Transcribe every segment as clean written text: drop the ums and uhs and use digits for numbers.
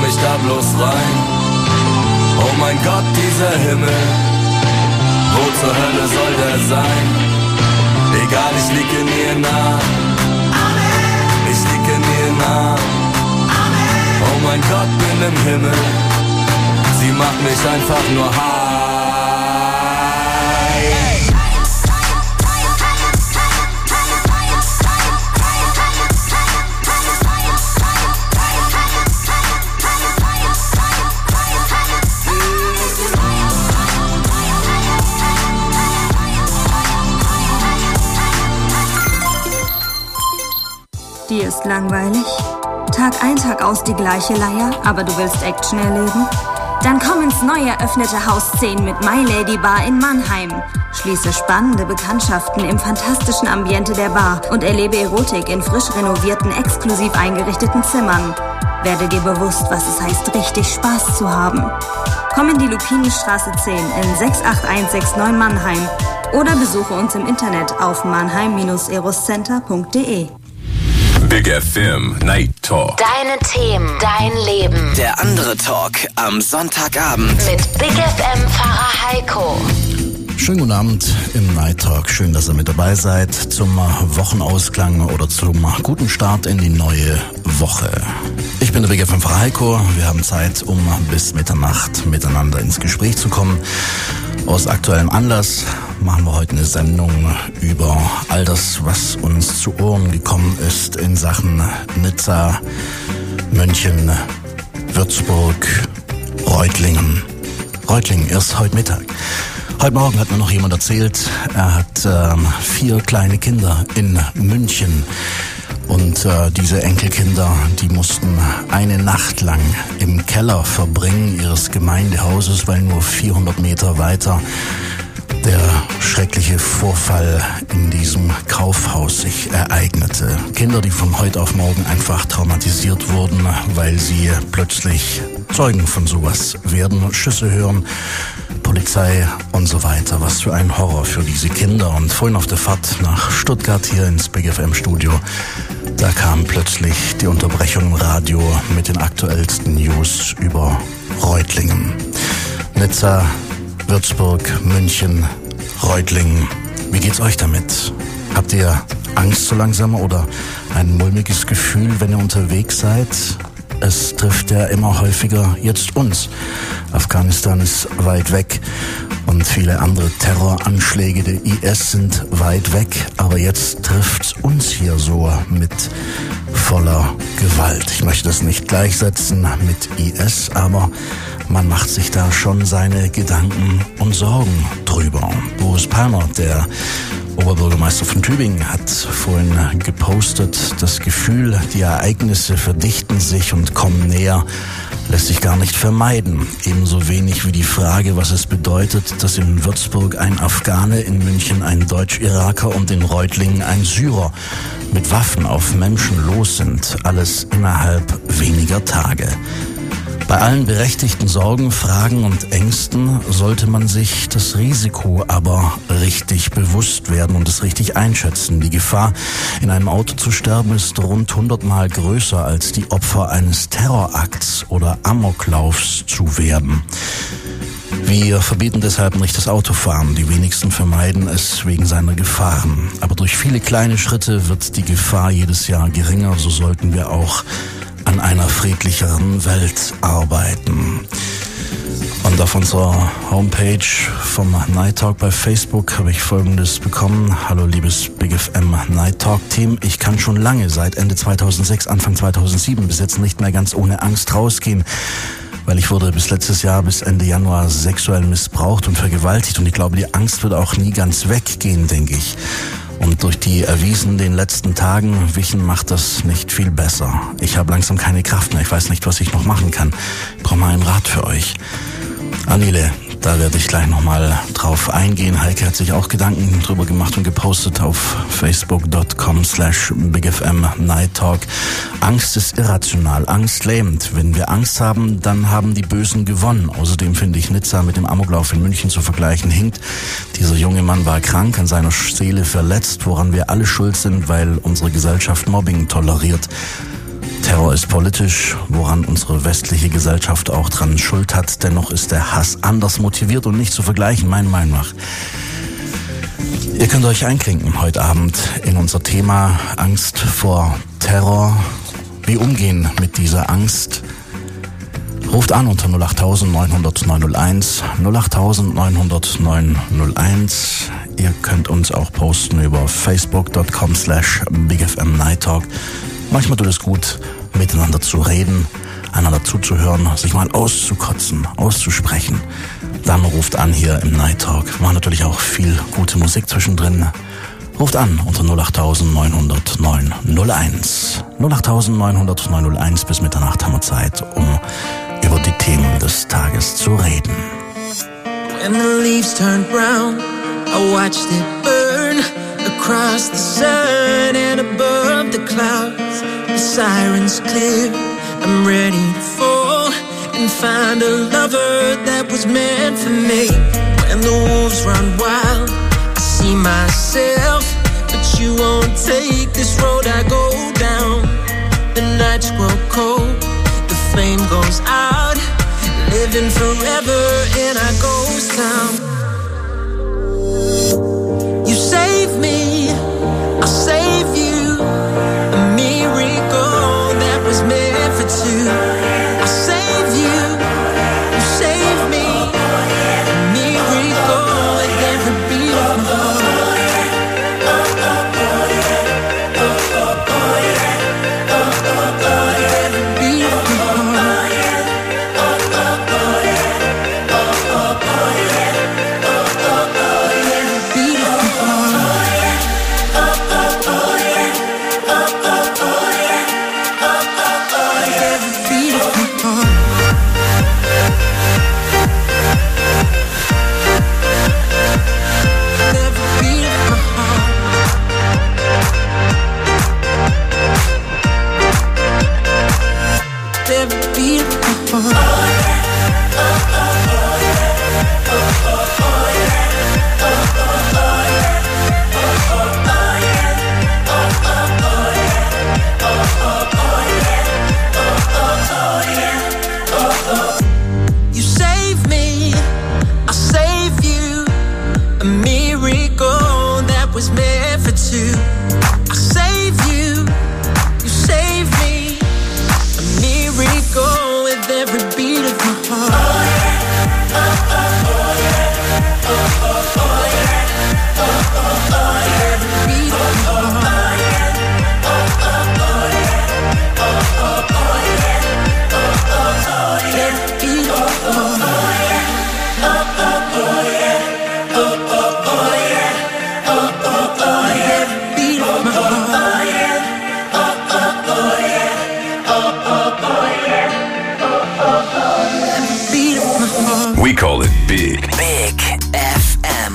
mich da bloß rein. Oh mein Gott, dieser Himmel, wo zur Hölle soll der sein? Egal, ich lieg in ihr nah. Ich lieg in ihr nah. Oh mein Gott, bin im Himmel. Sie macht mich einfach nur high. Dir ist langweilig? Tag ein, Tag aus die gleiche Leier, aber du willst Action erleben? Dann komm ins neu eröffnete Haus 10 mit My Lady Bar in Mannheim. Schließe spannende Bekanntschaften im fantastischen Ambiente der Bar und erlebe Erotik in frisch renovierten, exklusiv eingerichteten Zimmern. Werde dir bewusst, was es heißt, richtig Spaß zu haben. Komm in die Lupinenstraße 10 in 68169 Mannheim oder besuche uns im Internet auf mannheim-eroscenter.de. Big FM Night Talk. Deine Themen, dein Leben. Der andere Talk am Sonntagabend. Mit Big FM Pfarrer Heiko. Schönen guten Abend im Night Talk. Schön, dass ihr mit dabei seid zum Wochenausklang oder zum guten Start in die neue Woche. Ich bin der Big FM Pfarrer Heiko. Wir haben Zeit, um bis Mitternacht miteinander ins Gespräch zu kommen. Aus aktuellem Anlass machen wir heute eine Sendung über all das, was uns zu Ohren gekommen ist in Sachen Nizza, München, Würzburg, Reutlingen. Reutlingen erst heute Mittag. Heute Morgen hat mir noch jemand erzählt, er hat 4 kleine Kinder in München. Und diese Enkelkinder, die mussten eine Nacht lang im Keller verbringen ihres Gemeindehauses, weil nur 400 Meter weiter der schreckliche Vorfall in diesem Kaufhaus sich ereignete. Kinder, die von heute auf morgen einfach traumatisiert wurden, weil sie plötzlich Zeugen von sowas werden, Schüsse hören, Polizei und so weiter. Was für ein Horror für diese Kinder. Und vorhin auf der Fahrt nach Stuttgart hier ins Big FM Studio, da kam plötzlich die Unterbrechung im Radio mit den aktuellsten News über Reutlingen. Nizza, Würzburg, München, Reutlingen. Wie geht's euch damit? Habt ihr Angst so langsam oder ein mulmiges Gefühl, wenn ihr unterwegs seid? Es trifft ja immer häufiger jetzt uns. Afghanistan ist weit weg und viele andere Terroranschläge der IS sind weit weg. Aber jetzt trifft's uns hier so mit voller Gewalt. Ich möchte das nicht gleichsetzen mit IS, aber man macht sich da schon seine Gedanken und Sorgen drüber. Boris Palmer, der Oberbürgermeister von Tübingen, hat vorhin gepostet, das Gefühl, die Ereignisse verdichten sich und kommen näher, lässt sich gar nicht vermeiden. Ebenso wenig wie die Frage, was es bedeutet, dass in Würzburg ein Afghane, in München ein Deutsch-Iraker und in Reutlingen ein Syrer mit Waffen auf Menschen los sind. Alles innerhalb weniger Tage. Bei allen berechtigten Sorgen, Fragen und Ängsten sollte man sich das Risiko aber richtig bewusst werden und es richtig einschätzen. Die Gefahr, in einem Auto zu sterben, ist rund 100-mal größer als die Opfer eines Terrorakts oder Amoklaufs zu werden. Wir verbieten deshalb nicht das Autofahren. Die wenigsten vermeiden es wegen seiner Gefahren. Aber durch viele kleine Schritte wird die Gefahr jedes Jahr geringer. So sollten wir auch an einer friedlicheren Welt arbeiten. Und auf unserer Homepage vom Night Talk bei Facebook habe ich Folgendes bekommen. Hallo liebes Big FM Night Talk Team. Ich kann schon lange, seit Ende 2006, Anfang 2007 bis jetzt nicht mehr ganz ohne Angst rausgehen, weil ich wurde bis letztes Jahr, bis Ende Januar sexuell missbraucht und vergewaltigt. Und ich glaube, die Angst wird auch nie ganz weggehen, denke ich. Und durch die Erwiesen den letzten Tagen wichen macht das nicht viel besser. Ich habe langsam keine Kraft mehr. Ich weiß nicht, was ich noch machen kann. Ich brauche mal einen Rat für euch. Anile, da werde ich gleich nochmal drauf eingehen. Heike hat sich auch Gedanken drüber gemacht und gepostet auf facebook.com/BigFM-Night-Talk. Angst ist irrational, Angst lähmt. Wenn wir Angst haben, dann haben die Bösen gewonnen. Außerdem finde ich Nizza mit dem Amoklauf in München zu vergleichen hinkt. Dieser junge Mann war krank, an seiner Seele verletzt, woran wir alle schuld sind, weil unsere Gesellschaft Mobbing toleriert. Terror ist politisch, woran unsere westliche Gesellschaft auch dran Schuld hat. Dennoch ist der Hass anders motiviert und nicht zu vergleichen, meiner Meinung nach. Ihr könnt euch einklinken heute Abend in unser Thema Angst vor Terror. Wie umgehen mit dieser Angst? Ruft an unter 08000 900 901, 08000 900 901. Ihr könnt uns auch posten über facebook.com/BigFM Night Talk. Manchmal tut es gut, miteinander zu reden, einander zuzuhören, sich mal auszukotzen, auszusprechen. Dann ruft an hier im Night Talk. Wir machen natürlich auch viel gute Musik zwischendrin. Ruft an unter 08000 900 901. 08000 900 901. Bis Mitternacht haben wir Zeit, um über die Themen des Tages zu reden. When the leaves turned brown, I watched it burn across the sun and above the clouds. The sirens clear, I'm ready to fall and find a lover that was meant for me. When the wolves run wild, I see myself, but you won't take this road I go down. The nights grow cold, the flame goes out, living forever in our ghost town. You save me, I'll save you, a miracle that was meant for two. I'll save you, you save me, a miracle with every beat of my heart. We call it Big. Big FM.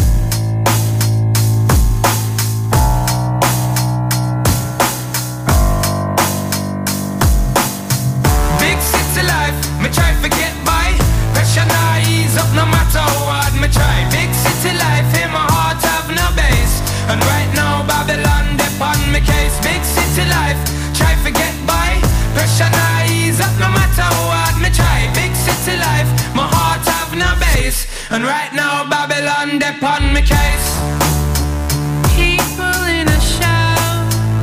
Big city life, me try to get by. Pressure now ease up no matter how hard me try. Big city life, in my heart have no base. And right now Babylon dip on me case. Big city life, try to get by. Pressure now ease up no matter how hard me try. Big city life, my heart have no base. And right now Babylon dip on me case. People in a show,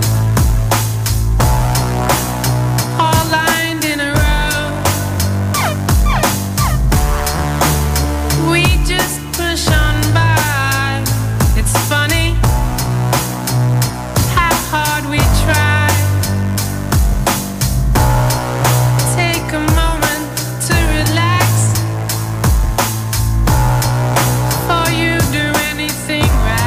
all lined in a row. We just push on by. It's funny how hard we try. Take a moment to relax before you do anything right.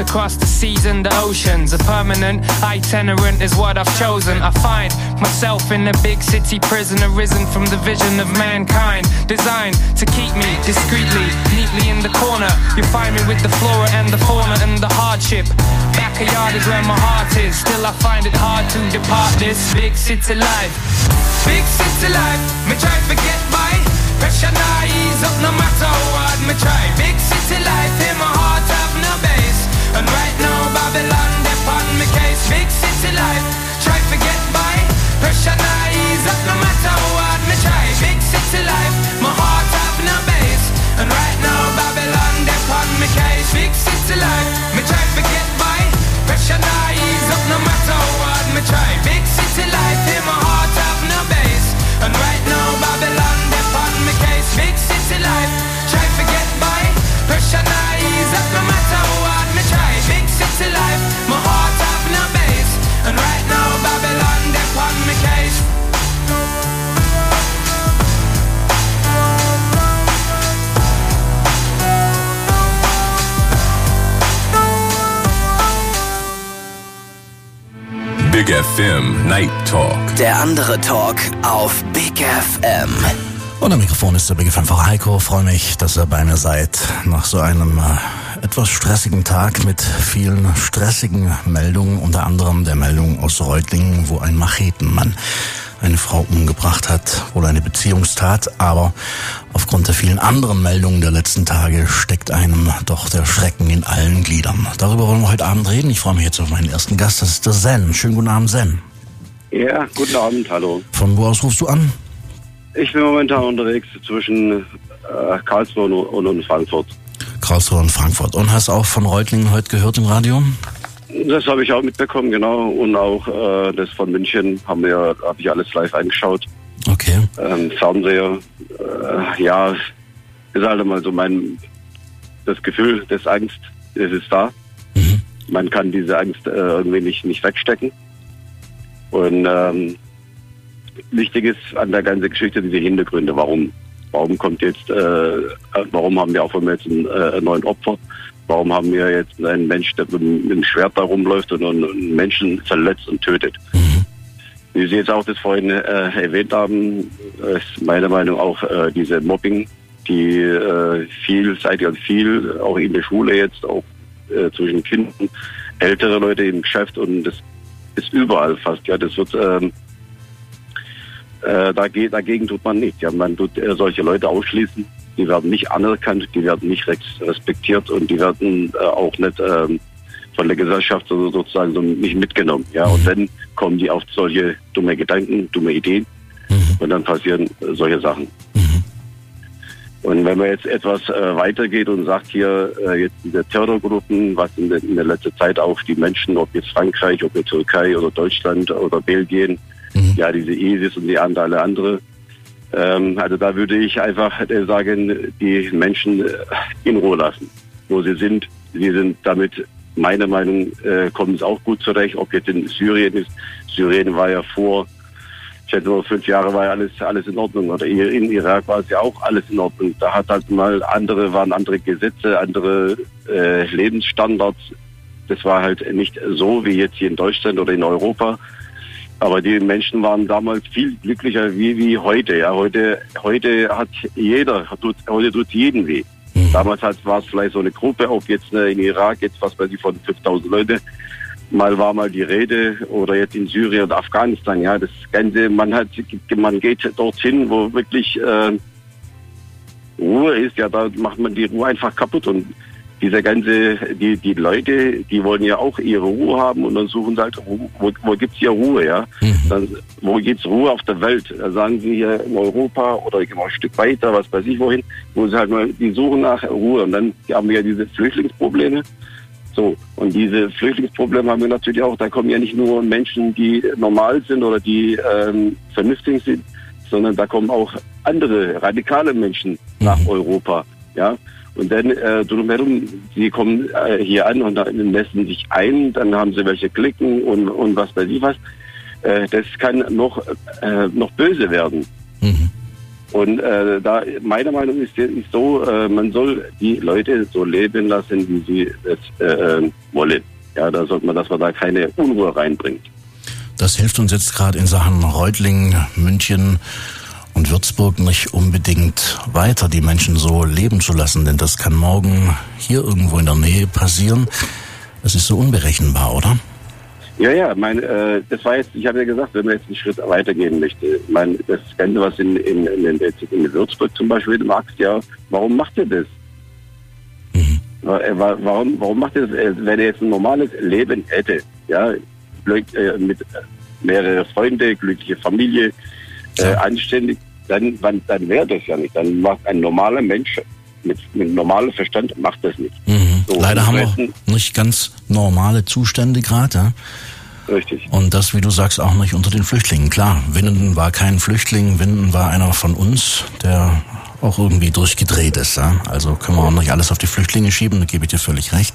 across the seas and the oceans. A permanent itinerant is what I've chosen. I find myself in a big city prison, arisen from the vision of mankind, designed to keep me discreetly, neatly in the corner. You find me with the flora and the fauna and the hardship. Backyard is where my heart is. Still I find it hard to depart this big city life. Big city life, me try to get by. Pressure not ease up no matter what me try. Big city life, in my heart have no base. And right now Babylon they're on me case. Big city life, try to get by. Pressure not ease up no matter what me try. Big city life, my heart have no base. And right now Babylon they're on me case. Big city life, me try to get by. Pressure not ease up no matter what me try. Big city life, in my heart have no base. And right now Babylon they're on me case. Big city life, try to get by. Pressure not ease up no matter what me try. Big city life, my heart have no base. And right now Babylon they're on me case. Big FM Night Talk. Der andere Talk auf Big FM. Und am Mikrofon ist der Big FM-Fahrer Heiko. Freue mich, dass ihr bei mir seid nach so einem etwas stressigen Tag mit vielen stressigen Meldungen, unter anderem der Meldung aus Reutlingen, wo ein Machetenmann eine Frau umgebracht hat, wohl eine Beziehungstat, aber aufgrund der vielen anderen Meldungen der letzten Tage steckt einem doch der Schrecken in allen Gliedern. Darüber wollen wir heute Abend reden. Ich freue mich jetzt auf meinen ersten Gast, das ist der Sen. Schönen guten Abend, Sen. Ja, guten Abend, hallo. Von wo aus rufst du an? Ich bin momentan unterwegs zwischen Karlsruhe und Frankfurt. Karlsruhe und Frankfurt. Und hast auch von Reutlingen heute gehört im Radio? Das habe ich auch mitbekommen, genau. Und auch das von München habe ich alles live eingeschaut. Okay. Fernseher. Ja, ist halt immer so das Gefühl des Angst, es ist da. Mhm. Man kann diese Angst irgendwie nicht wegstecken. Und wichtig ist an der ganzen Geschichte diese Hintergründe. Warum kommt jetzt, warum haben wir auch jetzt einen neuen Opfer? Warum haben wir jetzt einen Mensch, der mit einem Schwert da rumläuft und einen Menschen verletzt und tötet? Mhm. Wie Sie jetzt auch das vorhin erwähnt haben, ist meiner Meinung nach auch diese Mobbing, die vielseitig und viel, auch in der Schule jetzt, auch zwischen Kindern, ältere Leute im Geschäft, und das ist überall fast. Ja, das wird dagegen tut man nicht. Ja, man tut solche Leute ausschließen. Die werden nicht anerkannt, die werden nicht respektiert und die werden auch nicht von der Gesellschaft sozusagen so nicht mitgenommen. Ja, und dann kommen die auf solche dumme Gedanken, dumme Ideen, und dann passieren solche Sachen. Und wenn man jetzt etwas weitergeht und sagt hier jetzt diese Terrorgruppen, was in der letzten Zeit auch die Menschen, ob jetzt Frankreich, ob jetzt Türkei oder Deutschland oder Belgien, ja, diese ISIS und alle andere. Also da würde ich einfach sagen, die Menschen in Ruhe lassen, wo sie sind. Sie sind damit, meiner Meinung nach, kommen es auch gut zurecht. Ob jetzt in Syrien ist. Syrien war ja vor, ich schätze mal 5 Jahre war ja alles in Ordnung. Oder in Irak war es ja auch alles in Ordnung. Da hat halt mal waren andere Gesetze, andere Lebensstandards. Das war halt nicht so wie jetzt hier in Deutschland oder in Europa. Aber die Menschen waren damals viel glücklicher wie heute. Ja, heute hat heute tut jeden weh. Damals war es vielleicht so eine Gruppe, ob jetzt in Irak jetzt was weiß ich von 5000 Leute. War mal die Rede, oder jetzt in Syrien oder Afghanistan. Ja, das Ganze, man geht dorthin, wo wirklich Ruhe ist. Ja, da macht man die Ruhe einfach kaputt. Und dieser ganze, die Leute, die wollen ja auch ihre Ruhe haben, und dann suchen sie halt, wo gibt's hier Ruhe, ja? Dann, wo gibt's Ruhe auf der Welt? Da sagen sie hier in Europa oder gehen wir ein Stück weiter, was weiß ich wohin, wo sie halt mal, die suchen nach Ruhe. Und dann haben wir ja diese Flüchtlingsprobleme. So. Und diese Flüchtlingsprobleme haben wir natürlich auch, da kommen ja nicht nur Menschen, die normal sind oder die vernünftig sind, sondern da kommen auch andere radikale Menschen nach Europa, ja? Und dann drumherum, sie kommen hier an und dann messen sich ein, dann haben sie welche Klicken und was weiß ich was. Das kann noch böse werden. Und da meine Meinung ist so, man soll die Leute so leben lassen, wie sie es wollen. Ja, da sollte man, dass man da keine Unruhe reinbringt. Das hilft uns jetzt gerade in Sachen Reutlingen, München und Würzburg nicht unbedingt weiter, die Menschen so leben zu lassen, denn das kann morgen hier irgendwo in der Nähe passieren. Das ist so unberechenbar, oder? Ja, das war jetzt, ich habe ja gesagt, wenn man jetzt einen Schritt weitergehen möchte, das Ganze, was in Würzburg zum Beispiel magst, ja, warum macht ihr das? Warum macht ihr das, wenn er jetzt ein normales Leben hätte, ja, mit mehrere Freunde, glückliche Familie, anständig, dann wäre das ja nicht. Dann macht ein normaler Mensch mit normalem Verstand macht das nicht. So, leider haben wir nicht ganz normale Zustände gerade, ja? Richtig. Und das, wie du sagst, auch nicht unter den Flüchtlingen. Klar, Winnenden war kein Flüchtling, Winnenden war einer von uns, der auch irgendwie durchgedreht ist. Ja? Also können wir auch nicht alles auf die Flüchtlinge schieben, da gebe ich dir völlig recht.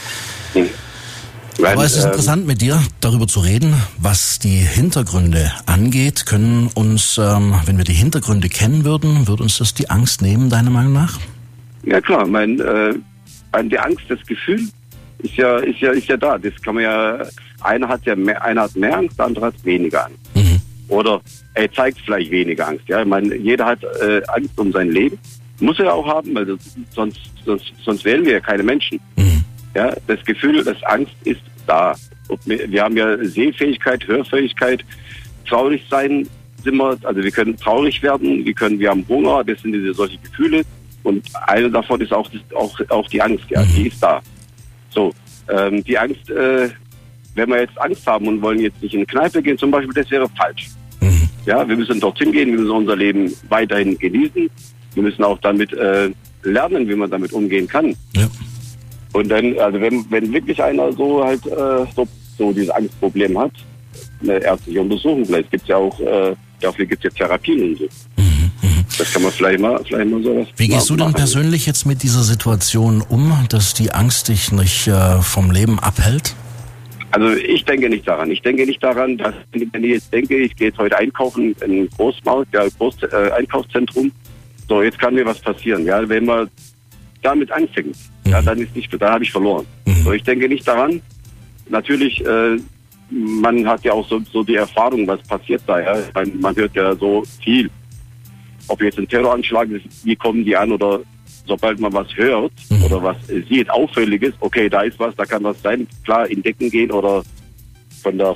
Aber es ist interessant, mit dir darüber zu reden, was die Hintergründe angeht. Können uns, wenn wir die Hintergründe kennen würden, würde uns das die Angst nehmen, deiner Meinung nach? Ja klar, die Angst, das Gefühl ist ja da. Das kann man ja, einer hat mehr Angst, der andere hat weniger Angst. Oder er zeigt vielleicht weniger Angst. Ja, ich meine, jeder hat Angst um sein Leben. Muss er auch haben, weil sonst wären wir ja keine Menschen. Ja, das Gefühl, das Angst ist da. Und wir haben ja Sehfähigkeit, Hörfähigkeit, traurig sein wir können traurig werden, wir haben Hunger, das sind solche Gefühle. Und eine davon ist auch die Angst, ja, die ist da. So, die Angst, wenn wir jetzt Angst haben und wollen jetzt nicht in eine Kneipe gehen, zum Beispiel, das wäre falsch. Ja, wir müssen dorthin gehen, wir müssen unser Leben weiterhin genießen. Wir müssen auch damit lernen, wie man damit umgehen kann. Ja. Und dann, also wenn wirklich einer so halt so dieses Angstproblem hat, eine ärztliche Untersuchung, vielleicht gibt's ja auch, dafür gibt's ja Therapien und so. Das kann man vielleicht mal sowas. Wie gehst du denn persönlich jetzt mit dieser Situation um, dass die Angst dich nicht vom Leben abhält? Also ich denke nicht daran. Ich denke nicht daran, dass, wenn ich jetzt denke, ich gehe jetzt heute einkaufen in einem Großmarkt, Einkaufszentrum, so jetzt kann mir was passieren. Ja, wenn man damit anfängt, ja, dann ist nicht, da habe ich verloren. So, ich denke nicht daran. Natürlich, man hat ja auch so die Erfahrung, was passiert da. Ja? Man hört ja so viel. Ob jetzt ein Terroranschlag ist, wie kommen die an, oder sobald man was hört oder was sieht, Auffälliges, okay, da ist was, da kann was sein, klar, in Decken gehen oder von der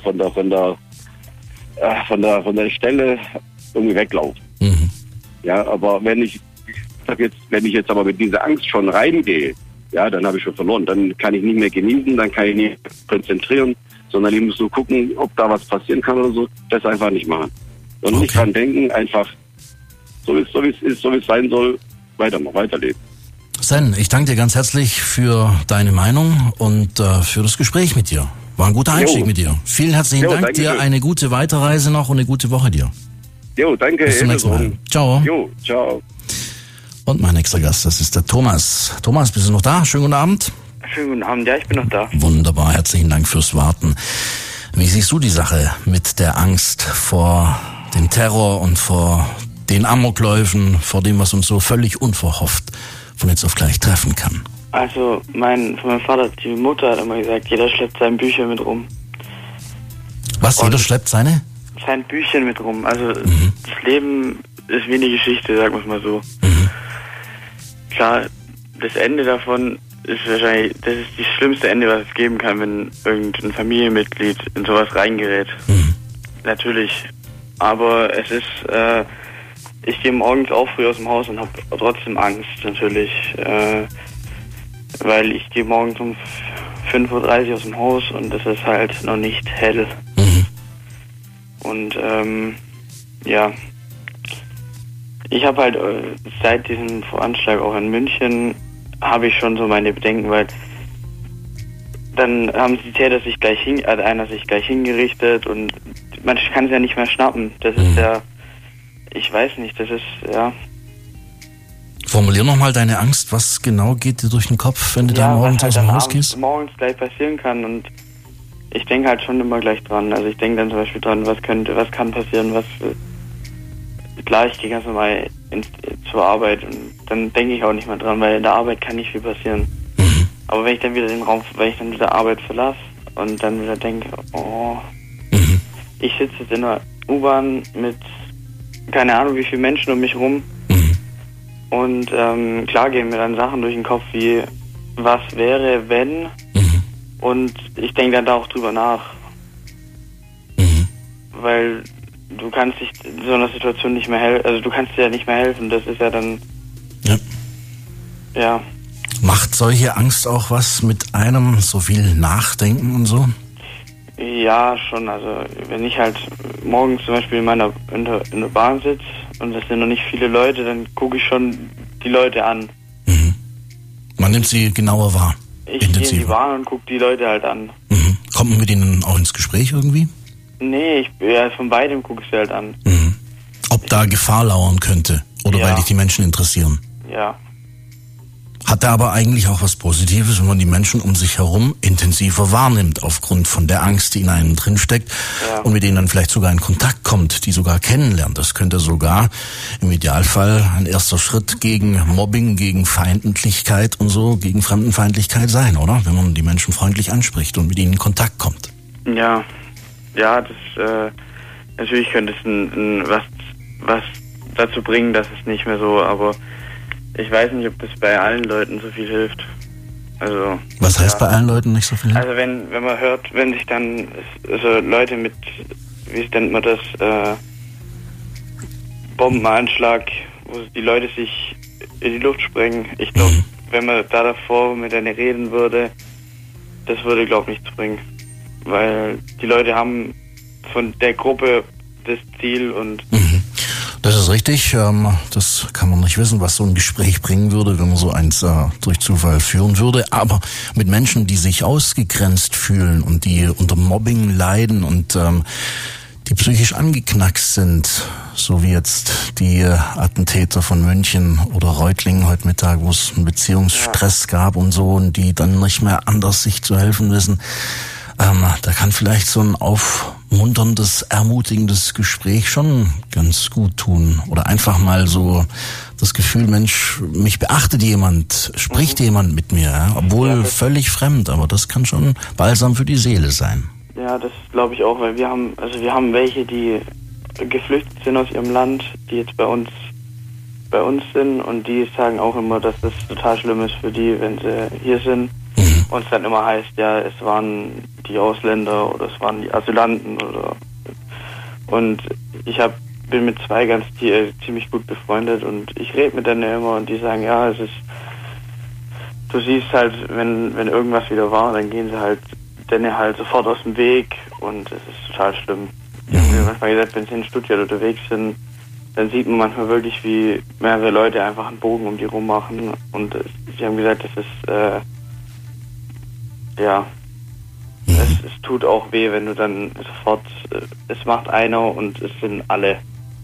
Stelle irgendwie weglaufen. Ja, aber wenn ich jetzt aber mit dieser Angst schon reingehe, ja, dann habe ich schon verloren. Dann kann ich nicht mehr genießen, dann kann ich nicht konzentrieren, sondern ich muss nur gucken, ob da was passieren kann oder so. Das einfach nicht machen. Und nicht dran denken, einfach so wie es sein soll, weiterleben. Sven, ich danke dir ganz herzlich für deine Meinung und für das Gespräch mit dir. War ein guter Einstieg mit dir. Vielen herzlichen Dank dir, schön. Eine gute Weiterreise noch und eine gute Woche dir. Jo, danke. Bis zum nächsten Mal. Ciao. Jo, ciao. Und mein nächster Gast, das ist der Thomas. Thomas, bist du noch da? Schönen guten Abend. Schönen guten Abend, ja, ich bin noch da. Wunderbar, herzlichen Dank fürs Warten. Wie siehst du die Sache mit der Angst vor dem Terror und vor den Amokläufen, vor dem, was uns so völlig unverhofft von jetzt auf gleich treffen kann? Also, von meinem Vater, die Mutter hat immer gesagt, jeder schleppt sein Büchchen mit rum. Was, jeder schleppt sein Büchchen mit rum. Also, das Leben ist wie eine Geschichte, sagen wir es mal so. Klar, das Ende davon ist wahrscheinlich, das ist das schlimmste Ende, was es geben kann, wenn irgendein Familienmitglied in sowas reingerät. Natürlich. Aber es ist, ich gehe morgens auch früh aus dem Haus und habe trotzdem Angst, natürlich. Weil ich gehe morgens um 5:30 Uhr aus dem Haus und es ist halt noch nicht hell. Und, ja. Ich habe halt seit diesem Anschlag auch in München habe ich schon so meine Bedenken, weil dann haben die Täter einer sich gleich hingerichtet und man kann es ja nicht mehr schnappen. Das ist ja, ich weiß nicht, das ist, ja. Formulier nochmal deine Angst, was genau geht dir durch den Kopf, wenn du da morgens aus dem Haus gehst? Morgens gleich passieren kann und ich denke halt schon immer gleich dran. Also ich denke dann zum Beispiel dran, was kann passieren, klar, ich gehe ganz normal zur Arbeit und dann denke ich auch nicht mehr dran, weil in der Arbeit kann nicht viel passieren. Aber wenn ich dann wieder Arbeit verlasse und dann wieder denke, ich sitze jetzt in der U-Bahn mit keine Ahnung wie viele Menschen um mich rum und klar gehen mir dann Sachen durch den Kopf wie, was wäre, wenn, und ich denke dann da auch drüber nach. Weil du kannst dich in so einer Situation nicht mehr helfen, also du kannst dir ja nicht mehr helfen, das ist ja dann... Ja. Macht solche Angst auch was mit einem, so viel Nachdenken und so? Ja, schon, also wenn ich halt morgens zum Beispiel in der Bahn sitze und es sind noch nicht viele Leute, dann gucke ich schon die Leute an. Man nimmt sie genauer wahr? Ich gehe in die Bahn und gucke die Leute halt an. Kommt man mit ihnen auch ins Gespräch irgendwie? Nee, von beidem gucke ich sie halt an. Ob da Gefahr lauern könnte oder weil dich die Menschen interessieren? Ja. Hat er aber eigentlich auch was Positives, wenn man die Menschen um sich herum intensiver wahrnimmt, aufgrund von der Angst, die in einem drinsteckt, und mit denen dann vielleicht sogar in Kontakt kommt, die sogar kennenlernt. Das könnte sogar im Idealfall ein erster Schritt gegen Mobbing, gegen Feindlichkeit und so, gegen Fremdenfeindlichkeit sein, oder? Wenn man die Menschen freundlich anspricht und mit ihnen in Kontakt kommt. Ja, das natürlich könnte es was dazu bringen, dass es nicht mehr so, aber ich weiß nicht, ob das bei allen Leuten so viel hilft. Also. Was heißt bei allen Leuten nicht so viel hilft? Also wenn man hört, wenn sich dann also Leute mit, wie nennt man das, Bombenanschlag, wo die Leute sich in die Luft sprengen. Ich glaube, wenn man da davor mit denen reden würde, das würde, glaube ich, nichts bringen. Weil die Leute haben von der Gruppe das Ziel und... Das ist richtig. Das kann man nicht wissen, was so ein Gespräch bringen würde, wenn man so eins durch Zufall führen würde. Aber mit Menschen, die sich ausgegrenzt fühlen und die unter Mobbing leiden und die psychisch angeknackst sind, so wie jetzt die Attentäter von München oder Reutlingen heute Mittag, wo es einen Beziehungsstress gab und so, und die dann nicht mehr anders sich zu helfen wissen. Da kann vielleicht so ein aufmunterndes, ermutigendes Gespräch schon ganz gut tun. Oder einfach mal so das Gefühl, Mensch, mich beachtet jemand, spricht jemand mit mir, ja? Obwohl völlig fremd, aber das kann schon balsam für die Seele sein. Ja, das glaube ich auch, weil wir haben welche, die geflüchtet sind aus ihrem Land, die jetzt bei uns sind, und die sagen auch immer, dass das total schlimm ist für die, wenn sie hier sind. Und es dann immer heißt, ja, es waren die Ausländer oder es waren die Asylanten und ich bin mit zwei ganz ziemlich gut befreundet und ich rede mit denen immer und die sagen, ja, du siehst halt, wenn irgendwas wieder war, dann gehen sie halt sofort aus dem Weg und es ist total schlimm. Die haben mir manchmal gesagt, wenn sie in Stuttgart unterwegs sind, dann sieht man manchmal wirklich, wie mehrere Leute einfach einen Bogen um die rum machen und sie haben gesagt, das ist es tut auch weh, wenn du dann sofort, es macht einer und es sind alle.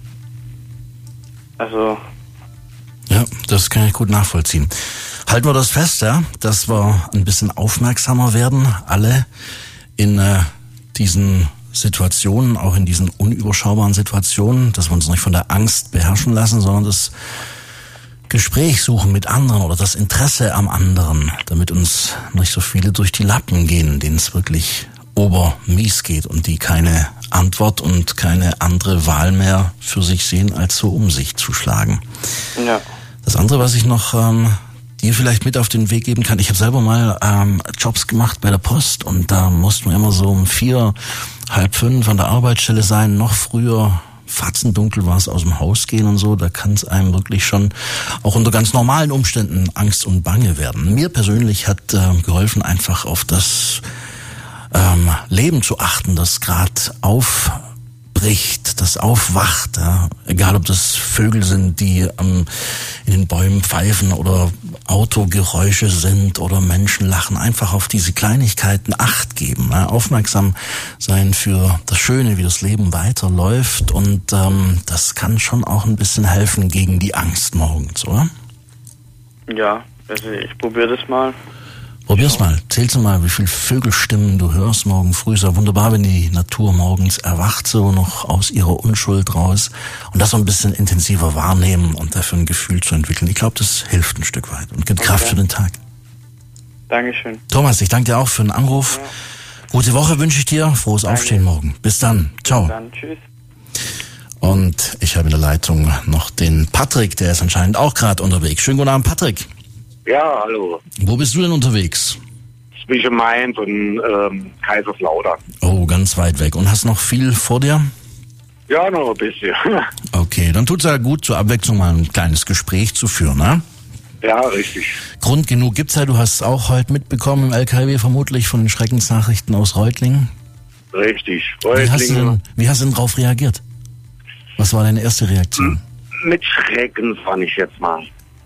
Also. Ja, das kann ich gut nachvollziehen. Halten wir das fest, ja, dass wir ein bisschen aufmerksamer werden, alle in diesen Situationen, auch in diesen unüberschaubaren Situationen, dass wir uns nicht von der Angst beherrschen lassen, sondern das Gespräch suchen mit anderen oder das Interesse am anderen, damit uns nicht so viele durch die Lappen gehen, denen es wirklich obermies geht und die keine Antwort und keine andere Wahl mehr für sich sehen, als so um sich zu schlagen. Ja. Das andere, was ich noch dir vielleicht mit auf den Weg geben kann, ich habe selber mal Jobs gemacht bei der Post und da mussten wir immer so um 4, halb 5 an der Arbeitsstelle sein, noch früher. Fatzendunkel war es, aus dem Haus gehen und so, da kann es einem wirklich schon auch unter ganz normalen Umständen Angst und Bange werden. Mir persönlich hat geholfen, einfach auf das Leben zu achten, das gerade aufbricht, das aufwacht. Ja. Egal, ob das Vögel sind, die in den Bäumen pfeifen oder Autogeräusche sind oder Menschen lachen. Einfach auf diese Kleinigkeiten Acht geben. Ja. Aufmerksam sein für das Schöne, wie das Leben weiterläuft. Und das kann schon auch ein bisschen helfen gegen die Angst morgens, oder? Ja, also ich probiere das mal. Probier's mal. Zählst du mal, wie viele Vögelstimmen du hörst morgen früh. Ist ja wunderbar, wenn die Natur morgens erwacht, so noch aus ihrer Unschuld raus. Und das so ein bisschen intensiver wahrnehmen und dafür ein Gefühl zu entwickeln. Ich glaube, das hilft ein Stück weit und gibt Kraft für den Tag. Dankeschön. Thomas, ich danke dir auch für den Anruf. Ja. Gute Woche wünsche ich dir. Frohes Aufstehen morgen. Bis dann. Ciao. Bis dann. Tschüss. Und ich habe in der Leitung noch den Patrick, der ist anscheinend auch gerade unterwegs. Schönen guten Abend, Patrick. Ja, hallo. Wo bist du denn unterwegs? Zwischen Mainz und Kaiserslautern. Oh, ganz weit weg. Und hast noch viel vor dir? Ja, noch ein bisschen. Okay, dann tut's ja gut, zur Abwechslung mal ein kleines Gespräch zu führen, ne? Ja, richtig. Grund genug gibt's ja, du hast auch heute mitbekommen im LKW vermutlich von den Schreckensnachrichten aus Reutlingen. Richtig. Wie hast du denn drauf reagiert? Was war deine erste Reaktion? Mit Schrecken fand ich jetzt mal.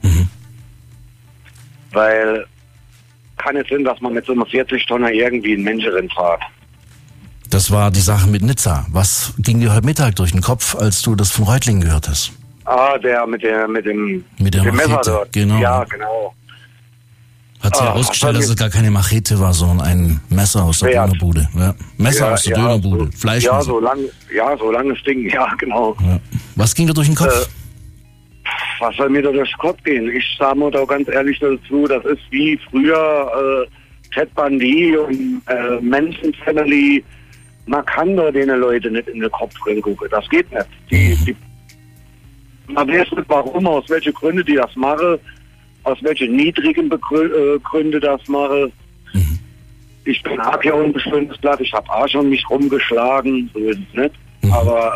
Weil kann es sein, dass man mit so einer 40-Tonner irgendwie einen Menschen fährt. Das war die Sache mit Nizza. Was ging dir heute Mittag durch den Kopf, als du das von Reutlingen gehört hast? Der mit dem Machete, Messer dort. Genau. Ja, genau. Hat sich herausgestellt, dass es gar keine Machete war, sondern ein Messer aus der Dönerbude. Ja. Messer aus der Dönerbude. Fleischmesser. So langes Ding, ja, genau. Ja. Was ging dir durch den Kopf? Was soll mir da durch den Kopf gehen? Ich sage mir da ganz ehrlich dazu, das ist wie früher Ted Bundy und Manson Family. Man kann da den Leuten nicht in den Kopf reingucken. Das geht nicht. Man weiß nicht warum, aus welchen Gründen die das machen, aus welchen niedrigen Gründen das machen. Ich habe ja ein bestimmtes Blatt, ich habe auch schon mich rumgeschlagen, so ist es nicht. Aber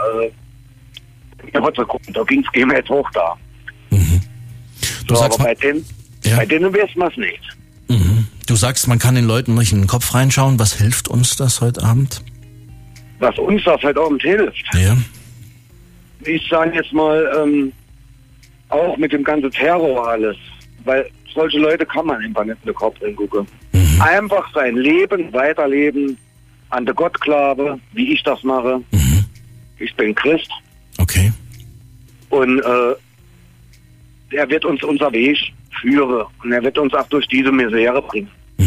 da ging es jetzt hoch da. Du sagst, aber bei denen weiß man es nicht. Du sagst, man kann den Leuten nicht in den Kopf reinschauen. Was hilft uns das heute Abend? Was uns das heute Abend hilft? Ja. Ich sage jetzt mal, auch mit dem ganzen Terror alles. Weil solche Leute kann man einfach nicht in den Kopf reingucken. Einfach sein Leben weiterleben, an den Gott glauben, wie ich das mache. Ich bin Christ. Okay. Und er wird uns unser Weg führen. Und er wird uns auch durch diese Misere bringen.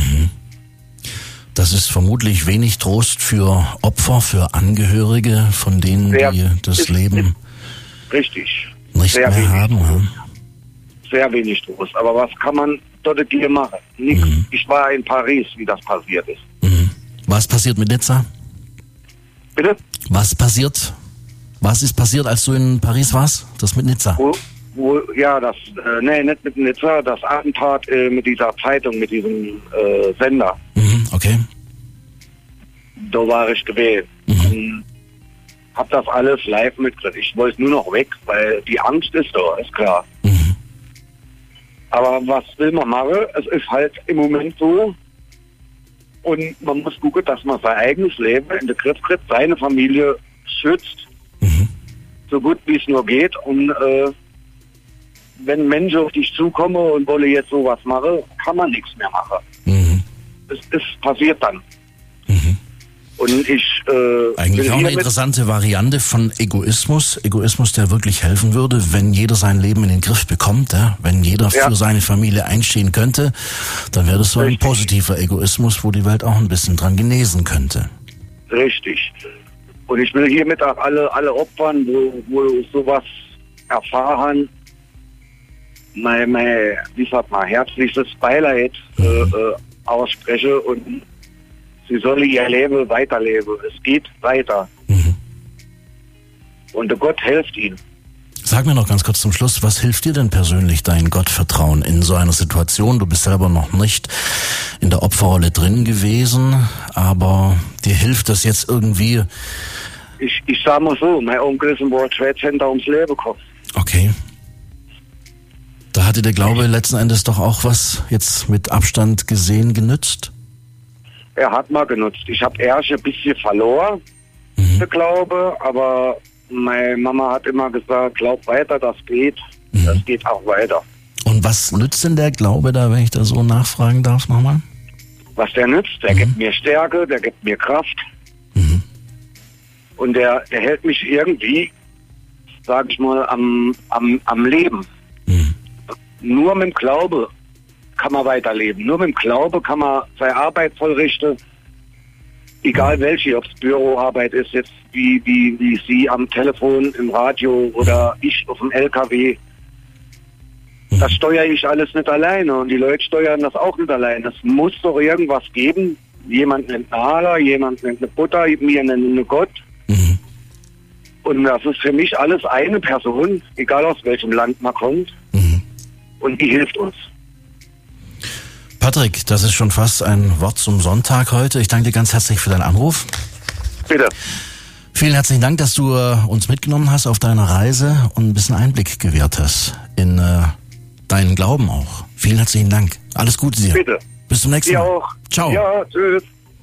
Das ist vermutlich wenig Trost für Opfer, für Angehörige, von denen die das Leben richtig nicht sehr mehr haben. Sehr wenig Trost. Aber was kann man dort hier machen? Nichts. Ich war in Paris, wie das passiert ist. Was passiert mit Nizza? Bitte? Was ist passiert, als du in Paris warst? Das mit Nizza? Nicht mit Nizza, das Attentat mit dieser Zeitung, mit diesem Sender. Okay. Da war ich gewählt. Hab das alles live mitgekriegt. Ich wollte nur noch weg, weil die Angst ist da, ist klar. Aber was will man machen? Es ist halt im Moment so. Und man muss gucken, dass man sein eigenes Leben in den Griff kriegt, seine Familie schützt. So gut wie es nur geht. Und wenn Menschen auf dich zukommen und wollen jetzt sowas machen, kann man nichts mehr machen. Es passiert dann. Und ich eigentlich auch eine interessante Variante von Egoismus. Egoismus, der wirklich helfen würde, wenn jeder sein Leben in den Griff bekommt. Ja? Wenn jeder für seine Familie einstehen könnte, dann wäre das so ein positiver Egoismus, wo die Welt auch ein bisschen dran genesen könnte. Richtig. Und ich will hiermit auch alle Opfern, wo sowas erfahren, mein herzliches Beileid ausspreche und sie sollen ihr Leben weiterleben. Es geht weiter. Und der Gott hilft ihnen. Sag mir noch ganz kurz zum Schluss, was hilft dir denn persönlich dein Gottvertrauen in so einer Situation? Du bist selber noch nicht in der Opferrolle drin gewesen, aber dir hilft das jetzt irgendwie? Ich sag mal so, mein Onkel ist im World Trade Center ums Leben gekommen. Okay. Da hatte der Glaube letzten Endes doch auch was jetzt mit Abstand gesehen genützt? Er hat mal genutzt. Ich habe erst ein bisschen verloren, der Glaube, aber meine Mama hat immer gesagt, glaub weiter, das geht. Das geht auch weiter. Und was nützt denn der Glaube da, wenn ich da so nachfragen darf nochmal? Was der nützt? Der gibt mir Stärke, der gibt mir Kraft. Und der hält mich irgendwie, sag ich mal, am Leben. Nur mit dem Glaube kann man weiterleben. Nur mit dem Glaube kann man seine Arbeit vollrichten. Egal welche, ob es Büroarbeit ist, jetzt wie Sie am Telefon, im Radio oder ich auf dem LKW. Das steuere ich alles nicht alleine und die Leute steuern das auch nicht alleine. Es muss doch irgendwas geben. Jemand nennt eine Allah, jemand nennt eine Buddha, mir nennt eine Gott. Und das ist für mich alles eine Person, egal aus welchem Land man kommt. Und die hilft uns. Patrick, das ist schon fast ein Wort zum Sonntag heute. Ich danke dir ganz herzlich für deinen Anruf. Bitte. Vielen herzlichen Dank, dass du uns mitgenommen hast auf deiner Reise und ein bisschen Einblick gewährt hast in deinen Glauben auch. Vielen herzlichen Dank. Alles Gute dir. Bitte. Bis zum nächsten Mal. Dir auch. Ciao. Ja, tschüss.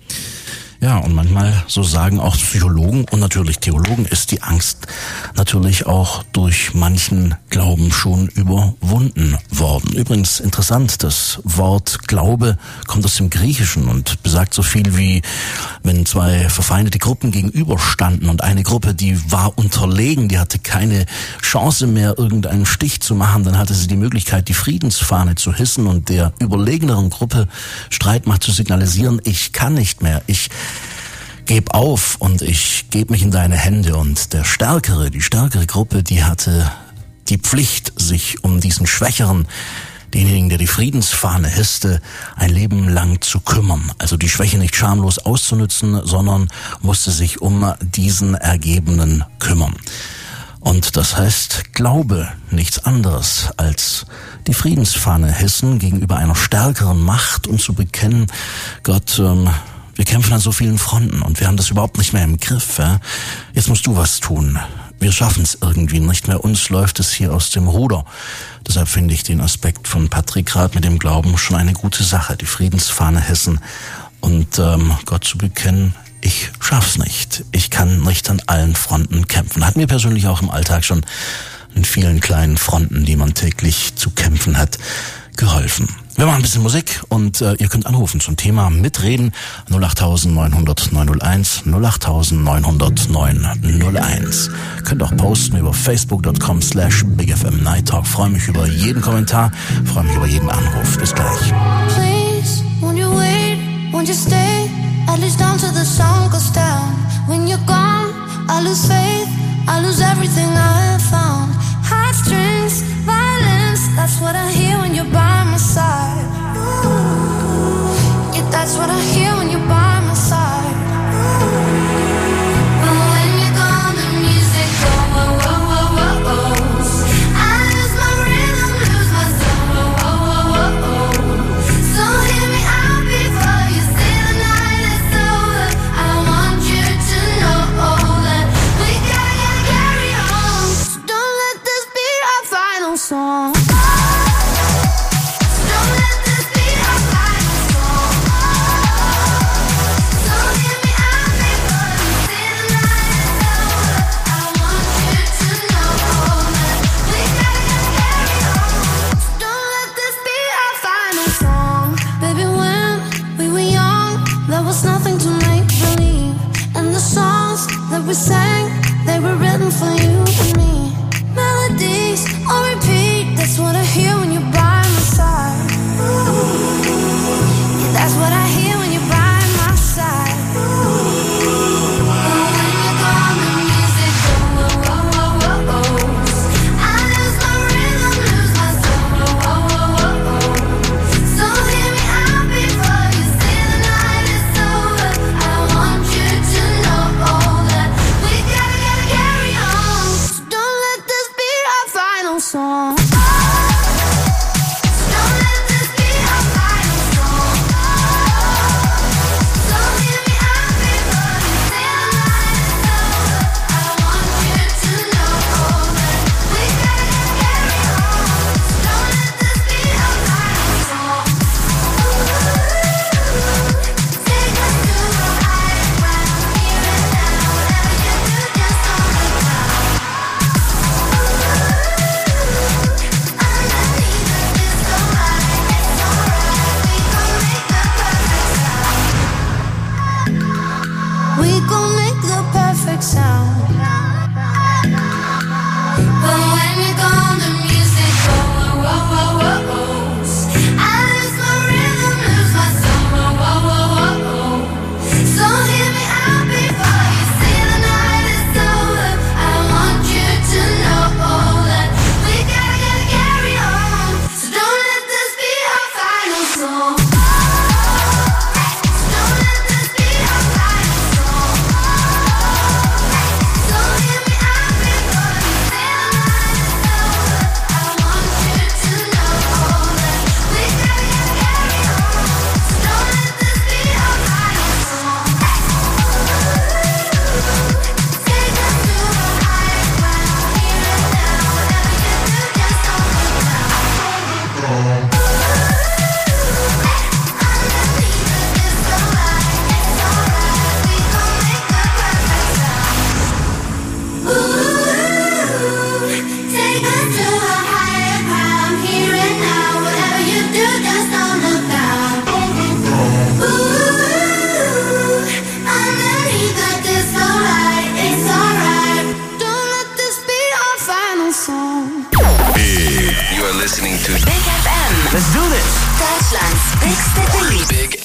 Ja, und manchmal, so sagen auch Psychologen und natürlich Theologen, ist die Angst natürlich auch durch manchen Glauben schon überwunden worden. Übrigens interessant, das Wort Glaube kommt aus dem Griechischen und besagt so viel wie, wenn zwei verfeindete Gruppen gegenüberstanden und eine Gruppe, die war unterlegen, die hatte keine Chance mehr, irgendeinen Stich zu machen, dann hatte sie die Möglichkeit, die Friedensfahne zu hissen und der überlegeneren Gruppe Streitmacht zu signalisieren, ich kann nicht mehr, ich geb auf und ich gebe mich in deine Hände. Und die stärkere Gruppe, die hatte die Pflicht, sich um diesen Schwächeren, denjenigen, der die Friedensfahne hisste, ein Leben lang zu kümmern. Also die Schwäche nicht schamlos auszunützen, sondern musste sich um diesen Ergebenen kümmern. Und das heißt, Glaube, nichts anderes als die Friedensfahne hissen gegenüber einer stärkeren Macht und zu bekennen, Gott, wir kämpfen an so vielen Fronten und wir haben das überhaupt nicht mehr im Griff. Ja? Jetzt musst du was tun. Wir schaffen es irgendwie nicht mehr. Uns läuft es hier aus dem Ruder. Deshalb finde ich den Aspekt von Patrick gerade mit dem Glauben schon eine gute Sache. Die Friedensfahne hissen und Gott zu bekennen, ich schaff's nicht. Ich kann nicht an allen Fronten kämpfen. Hat mir persönlich auch im Alltag schon in vielen kleinen Fronten, die man täglich zu kämpfen hat, geholfen. Wir machen ein bisschen Musik und ihr könnt anrufen zum Thema mitreden 08900 901 08900 901. Könnt auch posten über facebook.com/BigFM Night Talk. Freue mich über jeden Kommentar, freue mich über jeden Anruf. Bis gleich. Please, won't you wait, won't you stay, at least down to the sun goes down. When you're gone, I lose faith, I lose everything I have found. Heartstrings, violence, that's what I hear when you're by my side. Yeah, that's what I hear when you're by my side. But when you're gone, the music goes, whoa, whoa, whoa, whoa, whoa. I lose my rhythm, lose my soul, whoa, whoa, whoa, whoa. So hear me out before you say the night is over. I want you to know that we gotta carry on. So don't let this be our final song. We sang, they were written for you and me. Melodies on repeat, that's what I hear when you're by my side. Yeah, that's what I hear when you're by my side. When you're gone, the music goes, whoa, whoa, whoa, whoa. I lose my rhythm, lose my soul, whoa, whoa, whoa, whoa. So hear me out before you say the night is over. I want you to know that we gotta carry on. Deutschlands bigste Beats. Big